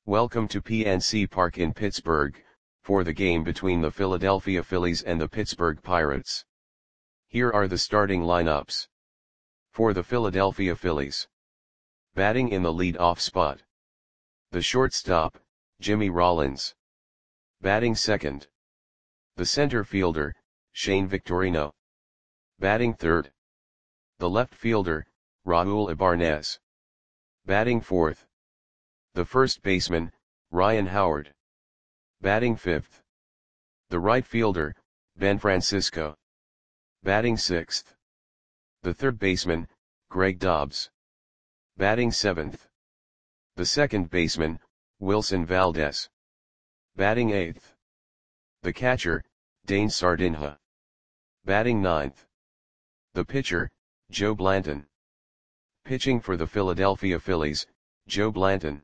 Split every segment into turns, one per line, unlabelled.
Welcome to PNC Park in Pittsburgh, for the game between the Philadelphia Phillies and the Pittsburgh Pirates. Here are the starting lineups. For the Philadelphia Phillies. Batting in the lead-off spot. The shortstop, Jimmy Rollins. Batting second. The center fielder, Shane Victorino. Batting third. The left fielder, Raul Ibanez. Batting fourth. The first baseman, Ryan Howard. Batting fifth. The right fielder, Ben Francisco. Batting sixth. The third baseman, Greg Dobbs. Batting seventh. The second baseman, Wilson Valdez. Batting eighth. The catcher, Dane Sardinha. Batting ninth. The pitcher, Joe Blanton. Pitching for the Philadelphia Phillies, Joe Blanton.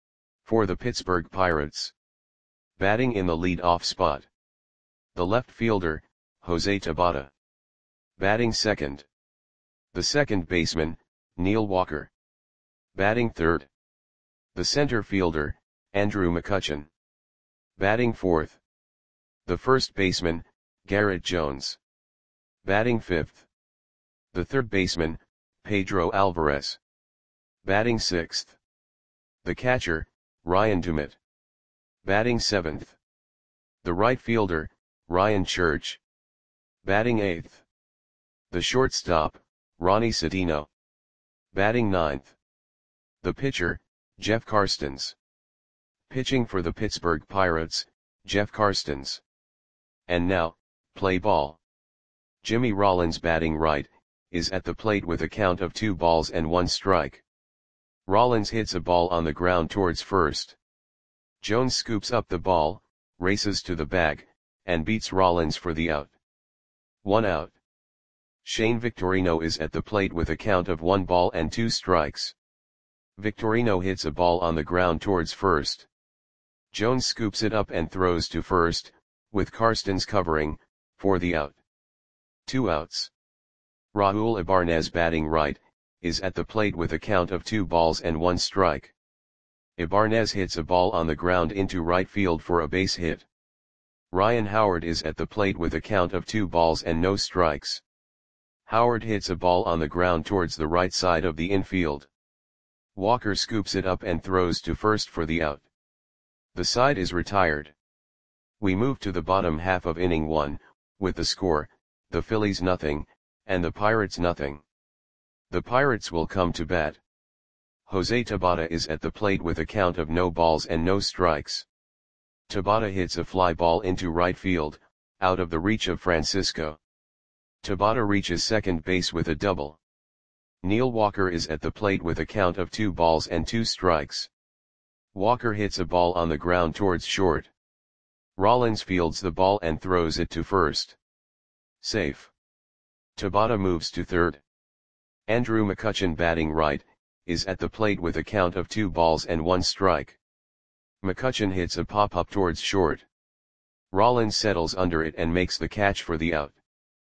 For the Pittsburgh Pirates. Batting in the lead-off spot. The left fielder, Jose Tabata. Batting second. The second baseman, Neil Walker. Batting third. The center fielder, Andrew McCutchen. Batting fourth. The first baseman, Garrett Jones. Batting fifth. The third baseman, Pedro Alvarez. Batting sixth. The catcher, Ryan Dumit. Batting seventh. The right fielder, Ryan Church. Batting eighth. The shortstop, Ronnie Sedino. Batting ninth. The pitcher, Jeff Karstens. Pitching for the Pittsburgh Pirates, Jeff Karstens. And now, play ball. Jimmy Rollins batting right, is at the plate with a count of 2 balls and 1 strike. Rollins hits a ball on the ground towards first. Jones scoops up the ball, races to the bag, and beats Rollins for the out. 1 out. Shane Victorino is at the plate with a count of 1 ball and 2 strikes. Victorino hits a ball on the ground towards first. Jones scoops it up and throws to first, with Karstens covering, for the out. 2 outs. Raul Ibanez batting right, is at the plate with a count of 2 balls and 1 strike. Ibanez hits a ball on the ground into right field for a base hit. Ryan Howard is at the plate with a count of 2 balls and no strikes. Howard hits a ball on the ground towards the right side of the infield. Walker scoops it up and throws to first for the out. The side is retired. We move to the bottom half of inning 1, with the score, the Phillies nothing, and the Pirates nothing. The Pirates will come to bat. Jose Tabata is at the plate with a count of no balls and no strikes. Tabata hits a fly ball into right field, out of the reach of Francisco. Tabata reaches second base with a double. Neil Walker is at the plate with a count of 2 balls and 2 strikes. Walker hits a ball on the ground towards short. Rollins fields the ball and throws it to first. Safe. Tabata moves to third. Andrew McCutchen batting right, is at the plate with a count of 2 balls and 1 strike. McCutchen hits a pop-up towards short. Rollins settles under it and makes the catch for the out.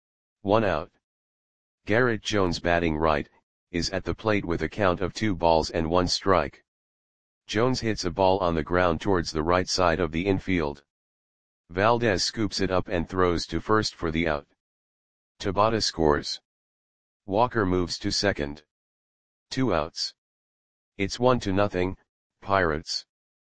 1 out. Garrett Jones batting right, is at the plate with a count of 2 balls and 1 strike. Jones hits a ball on the ground towards the right side of the infield. Valdez scoops it up and throws to first for the out. Tabata scores. Walker moves to second. 2 outs. It's 1-0, Pirates.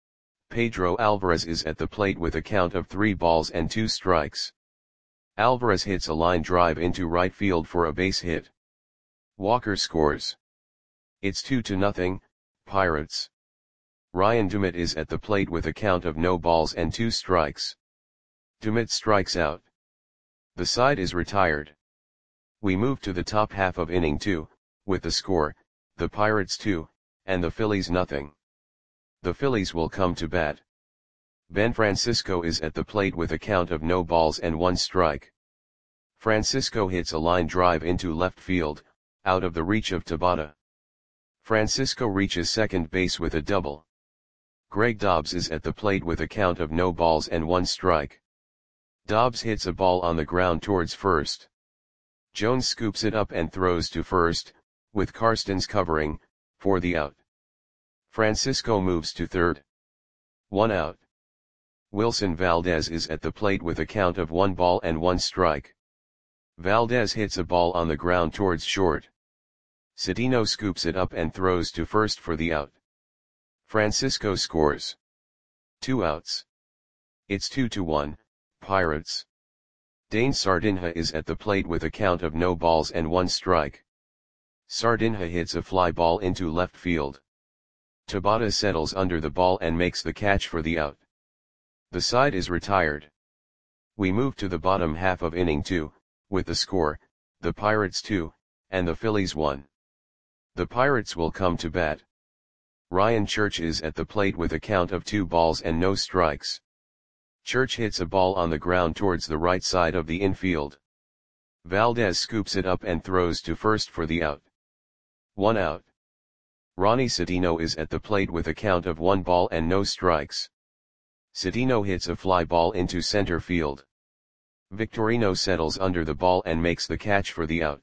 Pedro Alvarez is at the plate with a count of 3 balls and 2 strikes. Alvarez hits a line drive into right field for a base hit. Walker scores. It's 2-0, Pirates. Ryan Dumit is at the plate with a count of no balls and 2 strikes. Dumit strikes out. The side is retired. We move to the top half of inning 2, with the score, the Pirates 2, and the Phillies nothing. The Phillies will come to bat. Ben Francisco is at the plate with a count of no balls and 1 strike. Francisco hits a line drive into left field, out of the reach of Tabata. Francisco reaches second base with a double. Greg Dobbs is at the plate with a count of no balls and 1 strike. Dobbs hits a ball on the ground towards first. Jones scoops it up and throws to first, with Karstens covering, for the out. Francisco moves to third. 1 out. Wilson Valdez is at the plate with a count of 1 ball and 1 strike. Valdez hits a ball on the ground towards short. Cedeno scoops it up and throws to first for the out. Francisco scores. 2 outs. It's 2-1, Pirates. Dane Sardinha is at the plate with a count of no balls and 1 strike. Sardinha hits a fly ball into left field. Tabata settles under the ball and makes the catch for the out. The side is retired. We move to the bottom half of inning 2, with the score, the Pirates 2, and the Phillies 1. The Pirates will come to bat. Ryan Church is at the plate with a count of 2 balls and no strikes. Church hits a ball on the ground towards the right side of the infield. Valdez scoops it up and throws to first for the out. 1 out. Ronnie Cedeno is at the plate with a count of 1 ball and no strikes. Cedeno hits a fly ball into center field. Victorino settles under the ball and makes the catch for the out.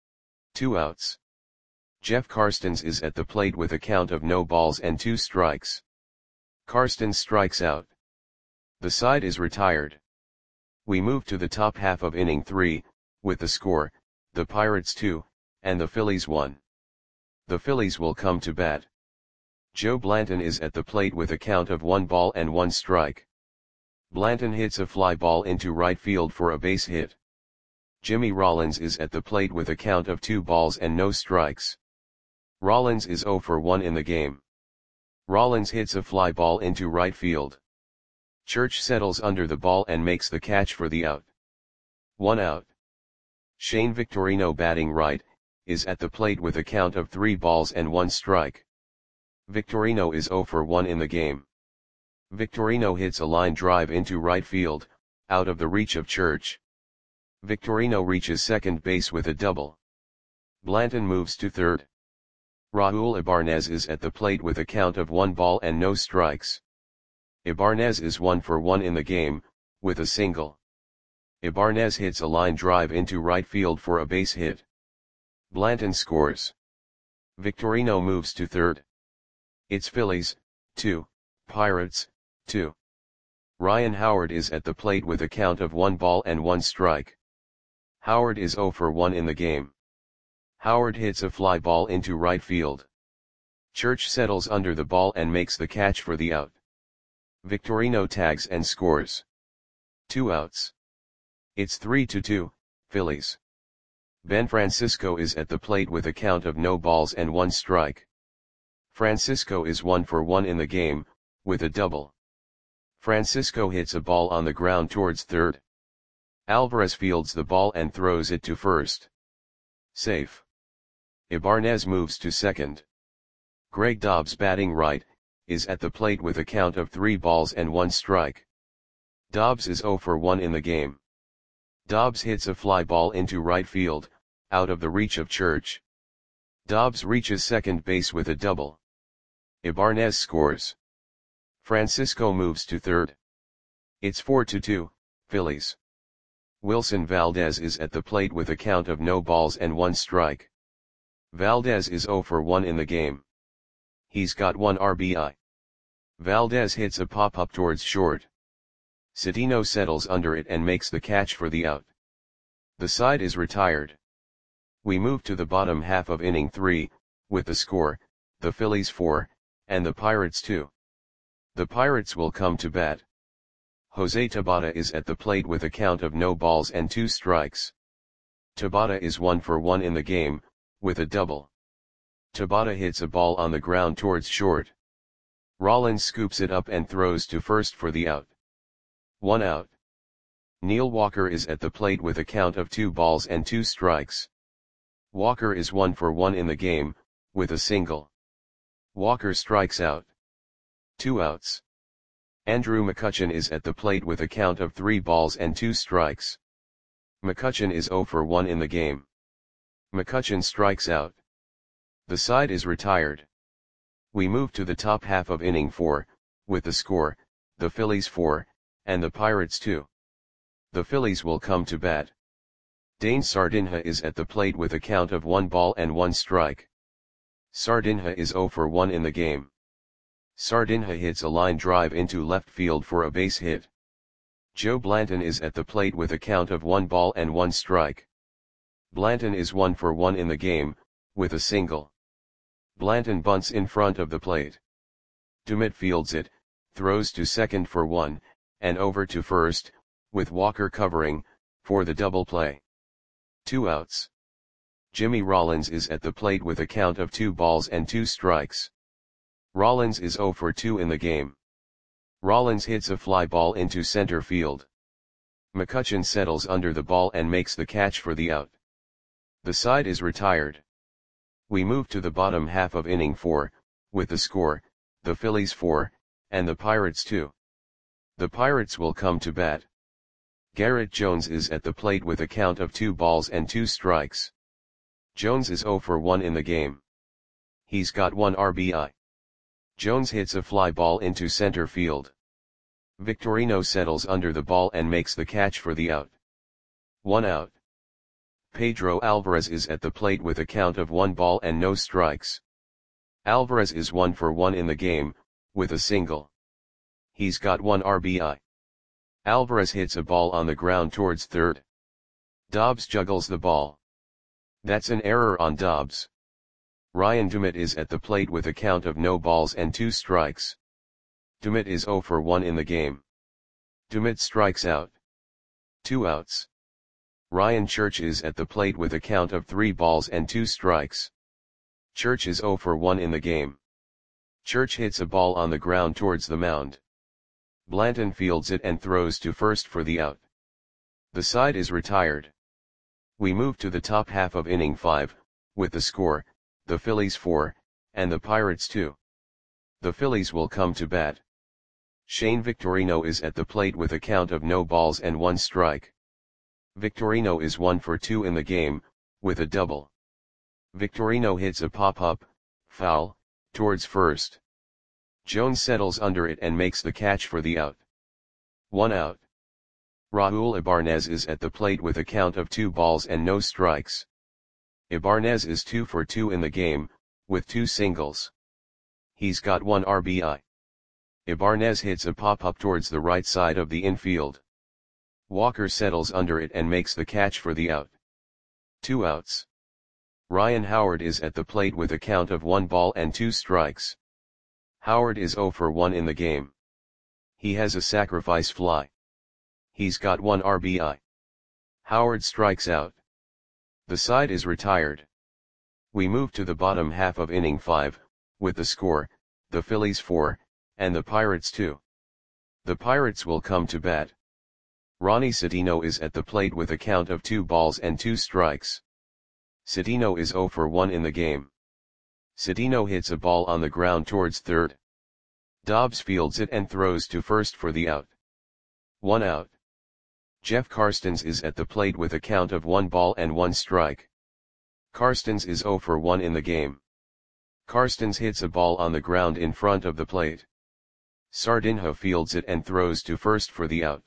2 outs. Jeff Karstens is at the plate with a count of no balls and 2 strikes. Karstens strikes out. The side is retired. We move to the top half of inning 3, with the score, the Pirates 2, and the Phillies 1. The Phillies will come to bat. Joe Blanton is at the plate with a count of 1 ball and 1 strike. Blanton hits a fly ball into right field for a base hit. Jimmy Rollins is at the plate with a count of 2 balls and no strikes. Rollins is 0 for 1 in the game. Rollins hits a fly ball into right field. Church settles under the ball and makes the catch for the out. 1 out. Shane Victorino, batting right, is at the plate with a count of 3 balls and 1 strike. Victorino is 0 for 1 in the game. Victorino hits a line drive into right field, out of the reach of Church. Victorino reaches second base with a double. Blanton moves to third. Raul Ibanez is at the plate with a count of 1 ball and no strikes. Ibanez is 1 for 1 in the game, with a single. Ibanez hits a line drive into right field for a base hit. Blanton scores. Victorino moves to third. It's Phillies, 2, Pirates, 2. Ryan Howard is at the plate with a count of 1 ball and 1 strike. Howard is 0 for 1 in the game. Howard hits a fly ball into right field. Church settles under the ball and makes the catch for the out. Victorino tags and scores. 2 outs. It's 3-2, Phillies. Ben Francisco is at the plate with a count of no balls and 1 strike. Francisco is 1 for 1 in the game, with a double. Francisco hits a ball on the ground towards third. Alvarez fields the ball and throws it to first. Safe. Ibanez moves to second. Greg Dobbs, batting right, is at the plate with a count of 3 balls and 1 strike. Dobbs is 0 for 1 in the game. Dobbs hits a fly ball into right field, out of the reach of Church. Dobbs reaches second base with a double. Ibanez scores. Francisco moves to third. It's 4-2, Phillies. Wilson Valdez is at the plate with a count of no balls and 1 strike. Valdez is 0 for 1 in the game. He's got 1 RBI. Valdez hits a pop-up towards short. Cedeno settles under it and makes the catch for the out. The side is retired. We move to the bottom half of inning 3, with the score, the Phillies 4, and the Pirates 2. The Pirates will come to bat. Jose Tabata is at the plate with a count of no balls and 2 strikes. Tabata is 1 for 1 in the game, with a double. Tabata hits a ball on the ground towards short. Rollins scoops it up and throws to first for the out. 1 out. Neil Walker is at the plate with a count of 2 balls and 2 strikes. Walker is 1 for 1 in the game, with a single. Walker strikes out. 2 outs. Andrew McCutchen is at the plate with a count of 3 balls and 2 strikes. McCutchen is 0 for 1 in the game. McCutchen strikes out. The side is retired. We move to the top half of inning 4, with the score, the Phillies 4, and the Pirates 2. The Phillies will come to bat. Dane Sardinha is at the plate with a count of 1 ball and 1 strike. Sardinha is 0 for 1 in the game. Sardinha hits a line drive into left field for a base hit. Joe Blanton is at the plate with a count of 1 ball and 1 strike. Blanton is 1 for 1 in the game, with a single. Blanton bunts in front of the plate. Dumit fields it, throws to second for 1, and over to first, with Walker covering, for the double play. 2 outs. Jimmy Rollins is at the plate with a count of 2 balls and 2 strikes. Rollins is 0 for 2 in the game. Rollins hits a fly ball into center field. McCutchen settles under the ball and makes the catch for the out. The side is retired. We move to the bottom half of inning 4, with the score, the Phillies 4, and the Pirates 2. The Pirates will come to bat. Garrett Jones is at the plate with a count of 2 balls and 2 strikes. Jones is 0 for 1 in the game. He's got 1 RBI. Jones hits a fly ball into center field. Victorino settles under the ball and makes the catch for the out. 1 out. Pedro Alvarez is at the plate with a count of 1 ball and no strikes. Alvarez is 1 for 1 in the game, with a single. He's got 1 RBI. Alvarez hits a ball on the ground towards third. Dobbs juggles the ball. That's an error on Dobbs. Ryan Dumit is at the plate with a count of no balls and 2 strikes. Dumit is 0 for 1 in the game. Dumit strikes out. 2 outs. Ryan Church is at the plate with a count of 3 balls and 2 strikes. Church is 0 for 1 in the game. Church hits a ball on the ground towards the mound. Blanton fields it and throws to first for the out. The side is retired. We move to the top half of inning 5, with the score, the Phillies 4, and the Pirates 2. The Phillies will come to bat. Shane Victorino is at the plate with a count of no balls and 1 strike. Victorino is 1 for 2 in the game, with a double. Victorino hits a pop-up, foul, towards first. Jones settles under it and makes the catch for the out. 1 out. Raul Ibanez is at the plate with a count of 2 balls and no strikes. Ibanez is 2 for 2 in the game, with 2 singles. He's got 1 RBI. Ibanez hits a pop-up towards the right side of the infield. Walker settles under it and makes the catch for the out. 2 outs. Ryan Howard is at the plate with a count of 1 ball and 2 strikes. Howard is 0 for 1 in the game. He has a sacrifice fly. He's got 1 RBI. Howard strikes out. The side is retired. We move to the bottom half of inning 5, with the score, the Phillies 4, and the Pirates 2. The Pirates will come to bat. Ronnie Citino is at the plate with a count of 2 balls and 2 strikes. Citino is 0 for 1 in the game. Citino hits a ball on the ground towards third. Dobbs fields it and throws to first for the out. 1 out. Jeff Karstens is at the plate with a count of 1 ball and 1 strike. Karstens is 0 for 1 in the game. Karstens hits a ball on the ground in front of the plate. Sardinha fields it and throws to first for the out.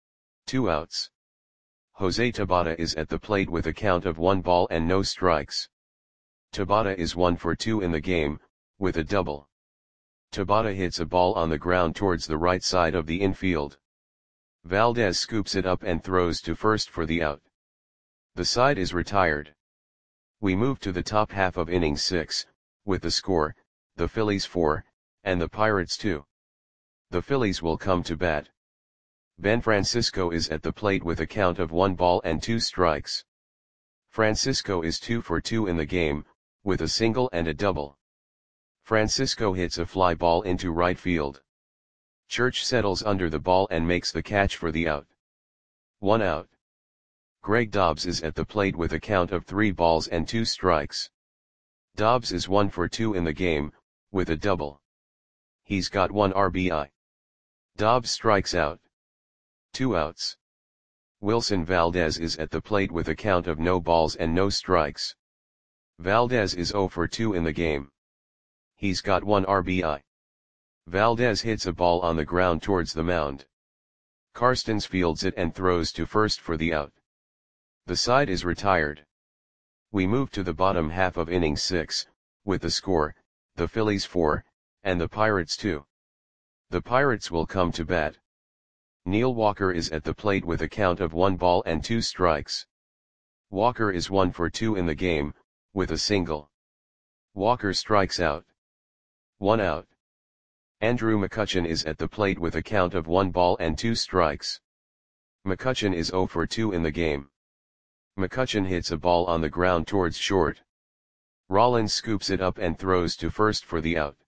2 outs. Jose Tabata is at the plate with a count of 1 ball and no strikes. Tabata is 1 for 2 in the game, with a double. Tabata hits a ball on the ground towards the right side of the infield. Valdez scoops it up and throws to first for the out. The side is retired. We move to the top half of inning 6, with the score, the Phillies 4, and the Pirates 2. The Phillies will come to bat. Ben Francisco is at the plate with a count of 1 ball and 2 strikes. Francisco is 2 for 2 in the game, with a single and a double. Francisco hits a fly ball into right field. Church settles under the ball and makes the catch for the out. 1 out. Greg Dobbs is at the plate with a count of 3 balls and 2 strikes. Dobbs is 1 for 2 in the game, with a double. He's got 1 RBI. Dobbs strikes out. 2 outs. Wilson Valdez is at the plate with a count of no balls and no strikes. Valdez is 0 for 2 in the game. He's got 1 RBI. Valdez hits a ball on the ground towards the mound. Karstens fields it and throws to first for the out. The side is retired. We move to the bottom half of inning 6, with the score, the Phillies 4, and the Pirates too. The Pirates will come to bat. Neil Walker is at the plate with a count of 1 ball and 2 strikes. Walker is 1 for 2 in the game, with a single. Walker strikes out. 1 out. Andrew McCutchen is at the plate with a count of 1 ball and 2 strikes. McCutchen is 0 for 2 in the game. McCutchen hits a ball on the ground towards short. Rollins scoops it up and throws to first for the out.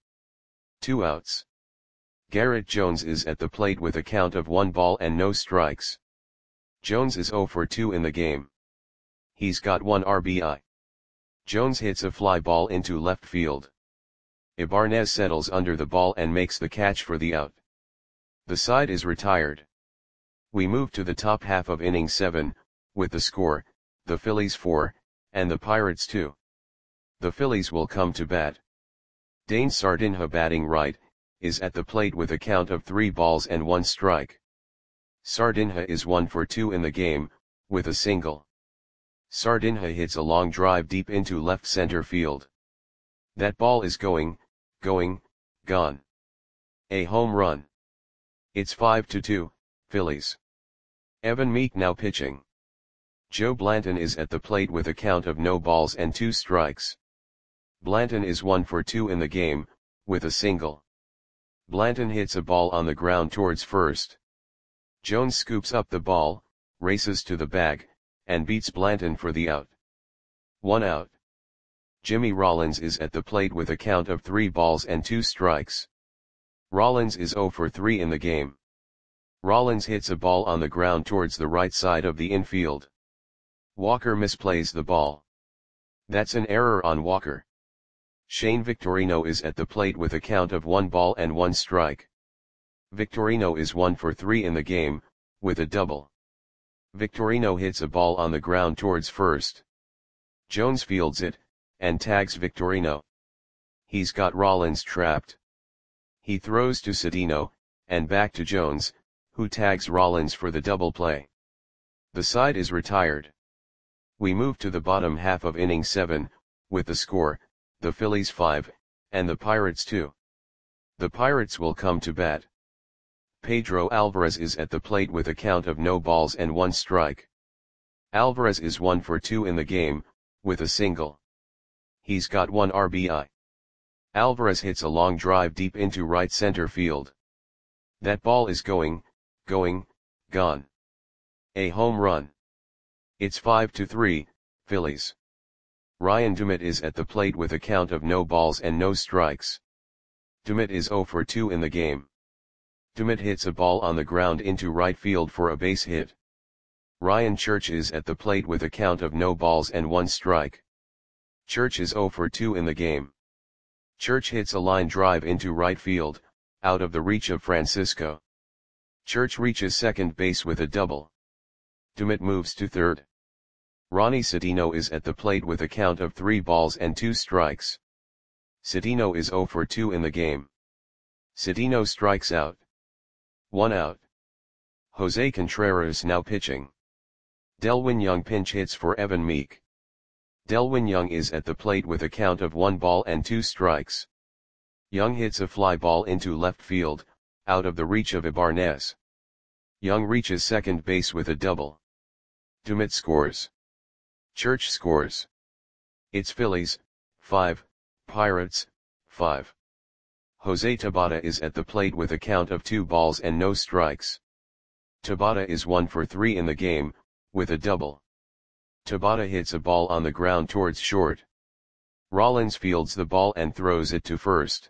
2 outs. Garrett Jones is at the plate with a count of 1 ball and no strikes. Jones is 0 for 2 in the game. He's got 1 RBI. Jones hits a fly ball into left field. Ibanez settles under the ball and makes the catch for the out. The side is retired. We move to the top half of inning 7, with the score, the Phillies 4, and the Pirates 2. The Phillies will come to bat. Dane Sardinha, batting right, is at the plate with a count of 3 balls and 1 strike. Sardinha is 1 for 2 in the game, with a single. Sardinha hits a long drive deep into left center field. That ball is going, gone. A home run. It's 5-2, Phillies. Evan Meek now pitching. Joe Blanton is at the plate with a count of no balls and 2 strikes. Blanton is 1 for 2 in the game, with a single. Blanton hits a ball on the ground towards first. Jones scoops up the ball, races to the bag, and beats Blanton for the out. 1 out. Jimmy Rollins is at the plate with a count of 3 balls and 2 strikes. Rollins is 0 for 3 in the game. Rollins hits a ball on the ground towards the right side of the infield. Walker misplays the ball. That's an error on Walker. Shane Victorino is at the plate with a count of 1 ball and 1 strike. Victorino is 1 for 3 in the game, with a double. Victorino hits a ball on the ground towards first. Jones fields it, and tags Victorino. He's got Rollins trapped. He throws to Cedeno, and back to Jones, who tags Rollins for the double play. The side is retired. We move to the bottom half of inning 7, with the score, the Phillies 5, and the Pirates 2. The Pirates will come to bat. Pedro Alvarez is at the plate with a count of no balls and 1 strike. Alvarez is 1 for 2 in the game, with a single. He's got 1 RBI. Alvarez hits a long drive deep into right center field. That ball is going, gone. A home run. It's 5-3, Phillies. Ryan Dumit is at the plate with a count of no balls and no strikes. Dumit is 0 for 2 in the game. Dumit hits a ball on the ground into right field for a base hit. Ryan Church is at the plate with a count of no balls and 1 strike. Church is 0 for 2 in the game. Church hits a line drive into right field, out of the reach of Francisco. Church reaches second base with a double. Dumit moves to third. Ronnie Cedeno is at the plate with a count of 3 balls and 2 strikes. Cedeno is 0 for 2 in the game. Cedeno strikes out. 1 out. Jose Contreras now pitching. Delwin Young pinch hits for Evan Meek. Delwin Young is at the plate with a count of 1 ball and 2 strikes. Young hits a fly ball into left field, out of the reach of Ibanez. Young reaches second base with a double. Dumit scores. Church scores. It's Phillies, 5, Pirates, 5. Jose Tabata is at the plate with a count of 2 balls and no strikes. Tabata is 1 for 3 in the game, with a double. Tabata hits a ball on the ground towards short. Rollins fields the ball and throws it to first.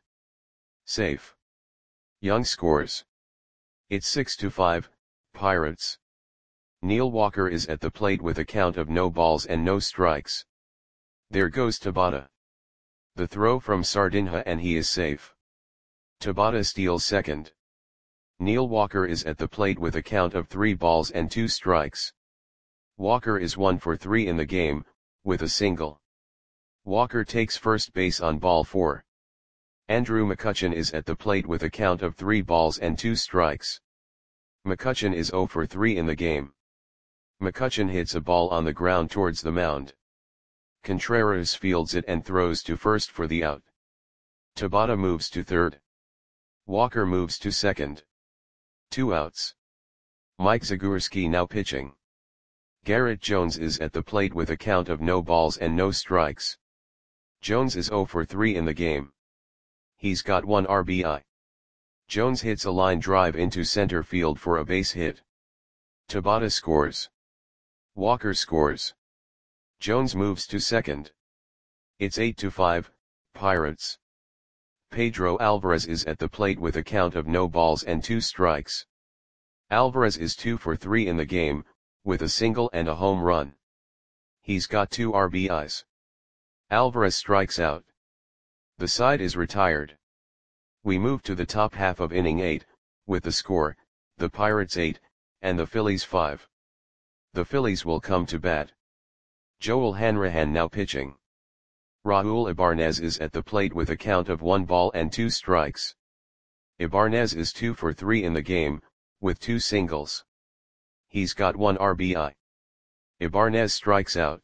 Safe. Young scores. It's 6-5, Pirates. Neil Walker is at the plate with a count of no balls and no strikes. There goes Tabata. The throw from Sardinha and he is safe. Tabata steals second. Neil Walker is at the plate with a count of 3 balls and 2 strikes. Walker is 1 for 3 in the game, with a single. Walker takes first base on ball 4. Andrew McCutchen is at the plate with a count of 3 balls and 2 strikes. McCutchen is 0 for 3 in the game. McCutchen hits a ball on the ground towards the mound. Contreras fields it and throws to first for the out. Tabata moves to third. Walker moves to second. 2 outs. Mike Zagorski now pitching. Garrett Jones is at the plate with a count of no balls and no strikes. Jones is 0 for 3 in the game. He's got 1 RBI. Jones hits a line drive into center field for a base hit. Tabata scores. Walker scores. Jones moves to second. It's 8-5, Pirates. Pedro Alvarez is at the plate with a count of no balls and 2 strikes. Alvarez is 2 for 3 in the game, with a single and a home run. He's got 2 RBIs. Alvarez strikes out. The side is retired. We move to the top half of inning 8, with the score, the Pirates 8, and the Phillies 5. The Phillies will come to bat. Joel Hanrahan now pitching. Raul Ibanez is at the plate with a count of 1 ball and 2 strikes. Ibanez is 2 for 3 in the game, with 2 singles. He's got 1 RBI. Ibanez strikes out.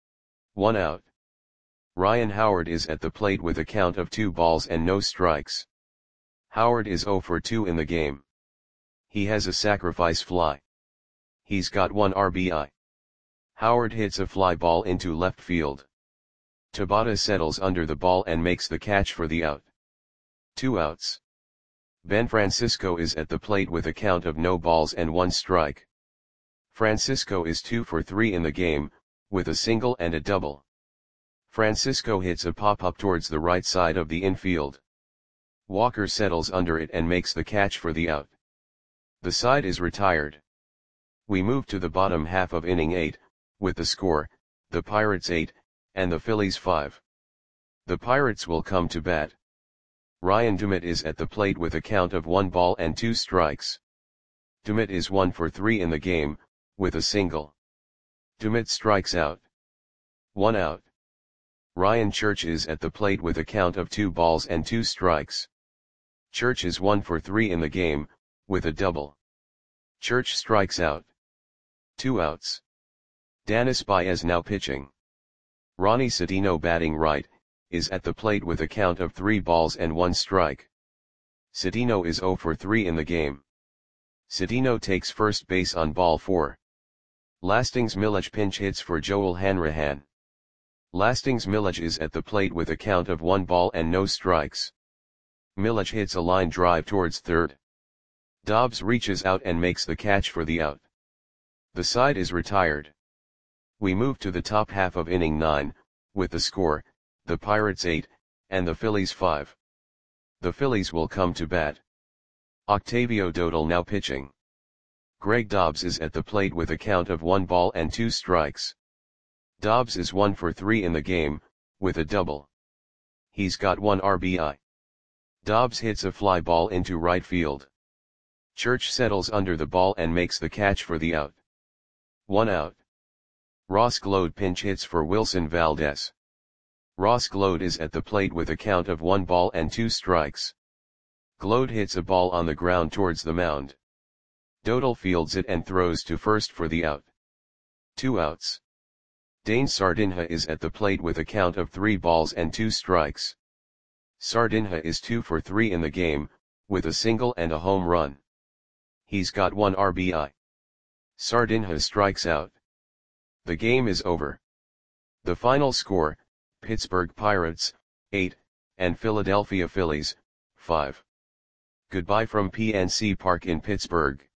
1 out. Ryan Howard is at the plate with a count of 2 balls and no strikes. Howard is 0 for 2 in the game. He has a sacrifice fly. He's got 1 RBI. Howard hits a fly ball into left field. Tabata settles under the ball and makes the catch for the out. 2 outs. Ben Francisco is at the plate with a count of no balls and 1 strike. Francisco is 2 for 3 in the game, with a single and a double. Francisco hits a pop-up towards the right side of the infield. Walker settles under it and makes the catch for the out. The side is retired. We move to the bottom half of inning 8, with the score, the Pirates 8, and the Phillies 5. The Pirates will come to bat. Ryan Dumit is at the plate with a count of 1 ball and 2 strikes. Dumit is 1 for 3 in the game, with a single. Dumit strikes out. 1 out. Ryan Church is at the plate with a count of 2 balls and 2 strikes. Church is 1 for 3 in the game, with a double. Church strikes out. 2 outs. Danis Baez now pitching. Ronnie Cedeno batting right, is at the plate with a count of 3 balls and 1 strike. Cedeno is 0 for 3 in the game. Cedeno takes first base on ball 4. Lastings Milledge pinch hits for Joel Hanrahan. Lastings Milledge is at the plate with a count of 1 ball and no strikes. Milledge hits a line drive towards third. Dobbs reaches out and makes the catch for the out. The side is retired. We move to the top half of inning 9, with the score, the Pirates 8, and the Phillies 5. The Phillies will come to bat. Octavio Dodal now pitching. Greg Dobbs is at the plate with a count of 1 ball and 2 strikes. Dobbs is 1 for 3 in the game, with a double. He's got 1 RBI. Dobbs hits a fly ball into right field. Church settles under the ball and makes the catch for the out. 1 out. Ross Glode pinch hits for Wilson Valdez. Ross Glode is at the plate with a count of 1 ball and 2 strikes. Glode hits a ball on the ground towards the mound. Dodal fields it and throws to first for the out. 2 outs. Dane Sardinha is at the plate with a count of 3 balls and 2 strikes. Sardinha is 2 for 3 in the game, with a single and a home run. He's got 1 RBI. Sardinha strikes out. The game is over. The final score, Pittsburgh Pirates, 8, and Philadelphia Phillies, 5. Goodbye from PNC Park in Pittsburgh.